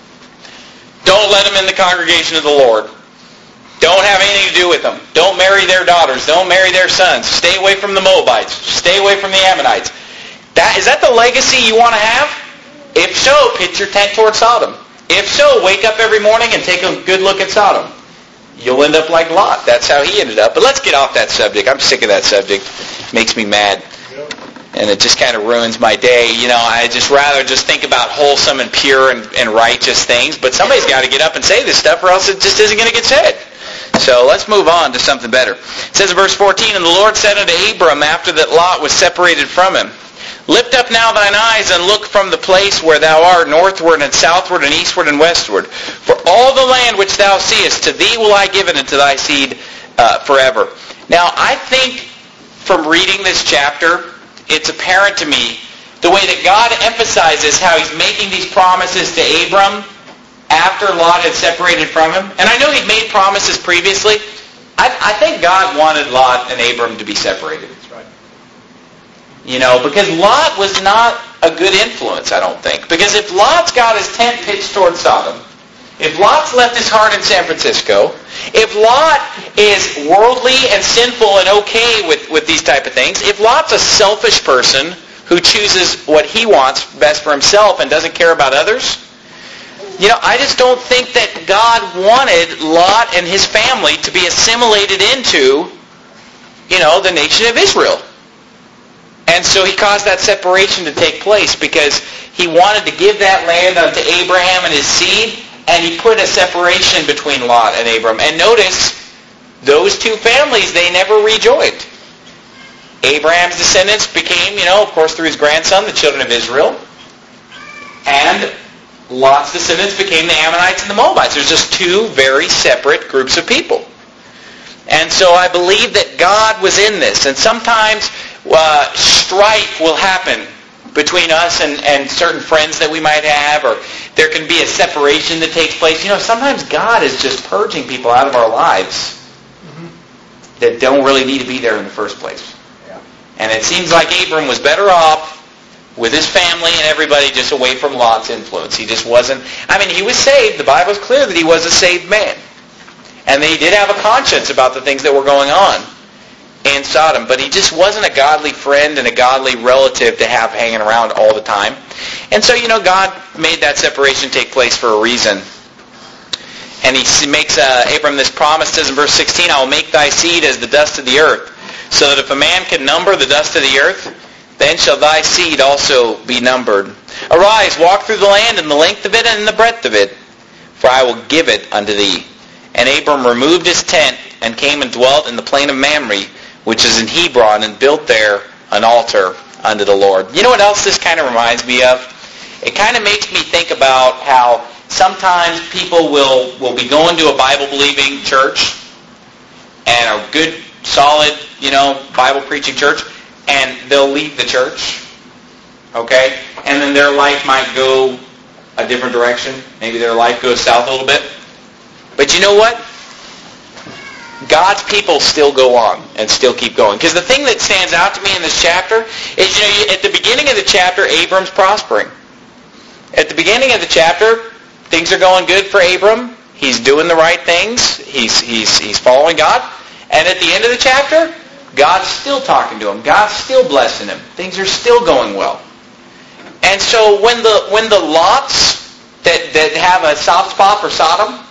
Speaker 1: Don't let them in the congregation of the Lord. Don't have anything to do with them. Don't marry their daughters. Don't marry their sons. Stay away from the Moabites. Stay away from the Ammonites. Is that the legacy you want to have? If so, pitch your tent toward Sodom. If so, wake up every morning and take a good look at Sodom. You'll end up like Lot. That's how he ended up. But let's get off that subject. I'm sick of that subject. It makes me mad. And it just kind of ruins my day. I just rather just think about wholesome and pure and righteous things. But somebody's got to get up and say this stuff or else it just isn't going to get said. So let's move on to something better. It says in verse 14, and the Lord said unto Abram after that Lot was separated from him, lift up now thine eyes and look from the place where thou art northward and southward and eastward and westward. For all the land which thou seest, to thee will I give it, and to thy seed forever. Now, I think from reading this chapter, it's apparent to me the way that God emphasizes how he's making these promises to Abram after Lot had separated from him. And I know he'd made promises previously. I think God wanted Lot and Abram to be separated. That's right. Because Lot was not a good influence, I don't think. Because if Lot's got his tent pitched toward Sodom, if Lot's left his heart in San Francisco, if Lot is worldly and sinful and okay with these type of things, if Lot's a selfish person who chooses what he wants best for himself and doesn't care about others, I just don't think that God wanted Lot and his family to be assimilated into, the nation of Israel. And so he caused that separation to take place because he wanted to give that land unto Abraham and his seed, and he put a separation between Lot and Abram. And notice, those two families, they never rejoined. Abraham's descendants became, of course, through his grandson, the children of Israel. And Lot's descendants became the Ammonites and the Moabites. There's just two very separate groups of people. And so I believe that God was in this. And sometimes strife will happen between us and certain friends that we might have, or there can be a separation that takes place. Sometimes God is just purging people out of our lives that don't really need to be there in the first place. Yeah. And it seems like Abram was better off with his family and everybody just away from Lot's influence. He just wasn't... he was saved. The Bible's clear that he was a saved man. And he did have a conscience about the things that were going on in Sodom. But he just wasn't a godly friend and a godly relative to have hanging around all the time. And so, God made that separation take place for a reason. And he makes Abram this promise, says in verse 16, I will make thy seed as the dust of the earth, so that if a man can number the dust of the earth, then shall thy seed also be numbered. Arise, walk through the land in the length of it and in the breadth of it, for I will give it unto thee. And Abram removed his tent and came and dwelt in the plain of Mamre, which is in Hebron, and built there an altar unto the Lord. You know what else this kind of reminds me of? it kind of makes me think about how sometimes people will be going to a Bible-believing church and a good, solid, Bible-preaching church, and they'll leave the church, okay? And then their life might go a different direction. Maybe their life goes south a little bit. But you know what? God's people still go on and still keep going. Because the thing that stands out to me in this chapter is, at the beginning of the chapter, Abram's prospering. At the beginning of the chapter, things are going good for Abram. He's doing the right things. He's following God. And at the end of the chapter, God's still talking to him. God's still blessing him. Things are still going well. And so when the Lots that have a soft spot for Sodom,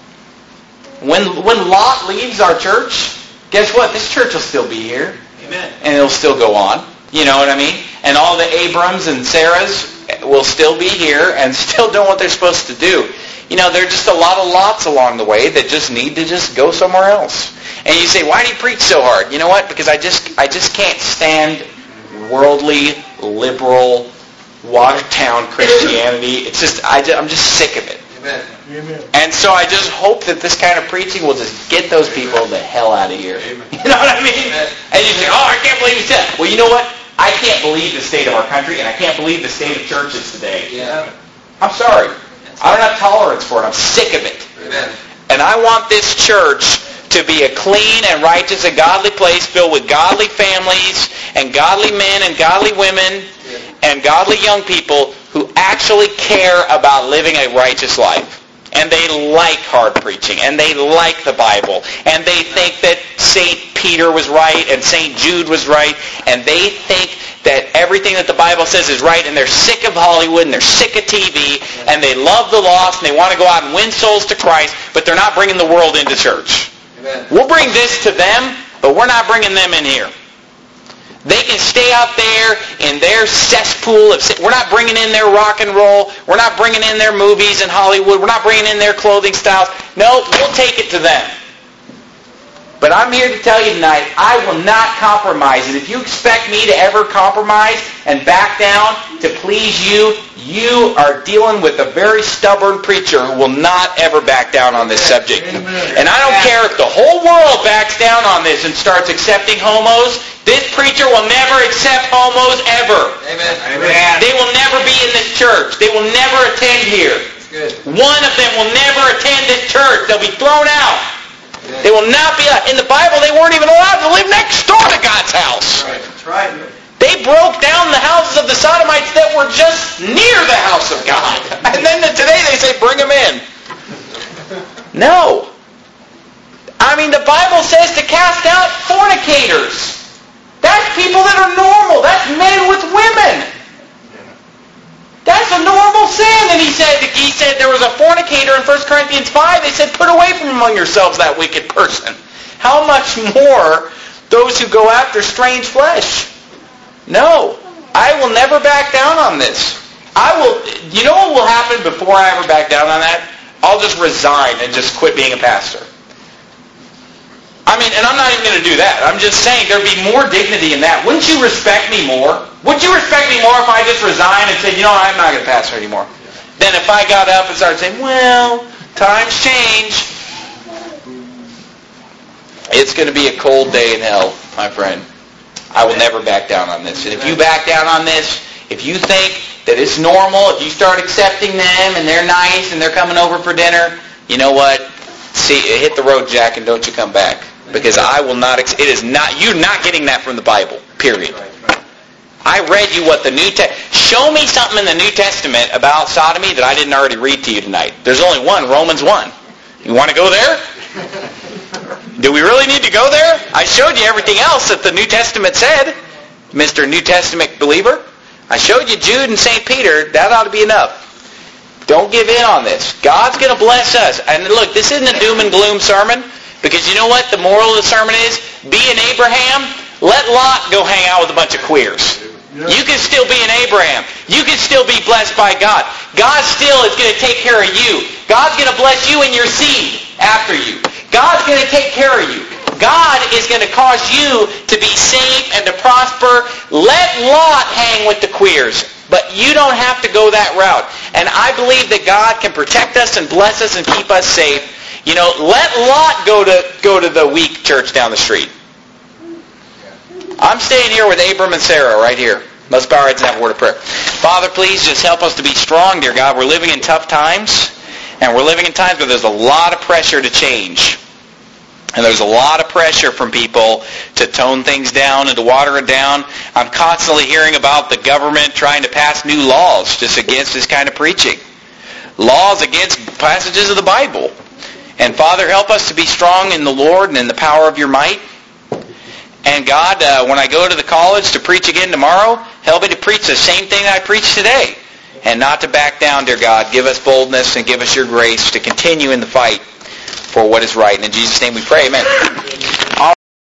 Speaker 1: when Lot leaves our church, guess what? This church will still be here.
Speaker 2: Amen.
Speaker 1: And it'll still go on. You know what I mean? And all the Abrams and Sarahs will still be here and still doing what they're supposed to do. There are just a lot of Lots along the way that just need to just go somewhere else. And you say, why do you preach so hard? You know what? Because I just can't stand worldly, liberal, watered-down Christianity. It's just, I'm just sick of it.
Speaker 2: Amen.
Speaker 1: And so I just hope that this kind of preaching will just get those people the hell out of here.
Speaker 2: Amen.
Speaker 1: You know what I mean? And you say, I can't believe he said that. Well, you know what? I can't believe the state of our country, and I can't believe the state of churches today.
Speaker 2: Yeah.
Speaker 1: I'm sorry. I don't have tolerance for it. I'm sick of it.
Speaker 2: Amen.
Speaker 1: And I want this church to be a clean and righteous and godly place filled with godly families and godly men and godly women and godly young people who actually care about living a righteous life. And they like hard preaching, and they like the Bible, and they think that St. Peter was right and St. Jude was right, and they think that everything that the Bible says is right, and they're sick of Hollywood, and they're sick of TV, and they love the lost, and they want to go out and win souls to Christ, but they're not bringing the world into church.
Speaker 2: Amen.
Speaker 1: We'll bring this to them, but we're not bringing them in here. They can stay out there in their cesspool of sin. We're not bringing in their rock and roll. We're not bringing in their movies in Hollywood. We're not bringing in their clothing styles. No, we'll take it to them. But I'm here to tell you tonight, I will not compromise. And if you expect me to ever compromise and back down to please you, you are dealing with a very stubborn preacher who will not ever back down on this subject.
Speaker 2: Amen.
Speaker 1: And I don't care if the whole world backs down on this and starts accepting homos. This preacher will never accept homos ever.
Speaker 2: Amen.
Speaker 1: Amen. They will never be in this church. They will never attend here.
Speaker 2: Good.
Speaker 1: One of them will never attend this church. They'll be thrown out.
Speaker 2: Amen.
Speaker 1: They will not be, in the Bible, they weren't even allowed to live next door to God's house.
Speaker 2: That's right.
Speaker 1: They broke down the houses of the Sodomites that were just near the house of God. And then today they say, bring them in. No. I mean, the Bible says to cast out fornicators. That's people that are normal. That's men with women. That's a normal sin. And he said there was a fornicator in 1 Corinthians 5. They said, put away from among yourselves that wicked person. How much more those who go after strange flesh? No. I will never back down on this. You know what will happen before I ever back down on that? I'll just resign and just quit being a pastor. I mean, and I'm not even going to do that. I'm just saying there'd be more dignity in that. Wouldn't you respect me more? Would you respect me more if I just resigned and said, I'm not going to pastor anymore? Then if I got up and started saying, well, times change. It's going to be a cold day in hell, my friend. I will never back down on this. And if you back down on this, if you think that it's normal, if you start accepting them and they're nice and they're coming over for dinner, you know what? See, hit the road, Jack, and don't you come back. Because I will not, you're not getting that from the Bible, period. I read you what the show me something in the New Testament about sodomy that I didn't already read to you tonight. There's only one, Romans 1. You want to go there? Do we really need to go there? I showed you everything else that the New Testament said, Mr. New Testament believer. I showed you Jude and St. Peter. That ought to be enough. Don't give in on this. God's going to bless us. And look, this isn't a doom and gloom sermon. Because you know what the moral of the sermon is? Be an Abraham. Let Lot go hang out with a bunch of queers. You can still be an Abraham. You can still be blessed by God. God still is going to take care of you. God's going to bless you and your seed after you. God's going to take care of you. God is going to cause you to be safe and to prosper. Let Lot hang with the queers. But you don't have to go that route. And I believe that God can protect us and bless us and keep us safe. You know, let Lot go to the weak church down the street. I'm staying here with Abram and Sarah right here. Let's bow our heads and have a word of prayer. Father, please just help us to be strong, dear God. We're living in tough times, and we're living in times where there's a lot of pressure to change. And there's a lot of pressure from people to tone things down and to water it down. I'm constantly hearing about the government trying to pass new laws just against this kind of preaching. Laws against passages of the Bible. And Father, help us to be strong in the Lord and in the power of your might. And God, when I go to the college to preach again tomorrow, help me to preach the same thing I preached today. And not to back down, dear God. Give us boldness and give us your grace to continue in the fight for what is right. And in Jesus' name we pray, amen.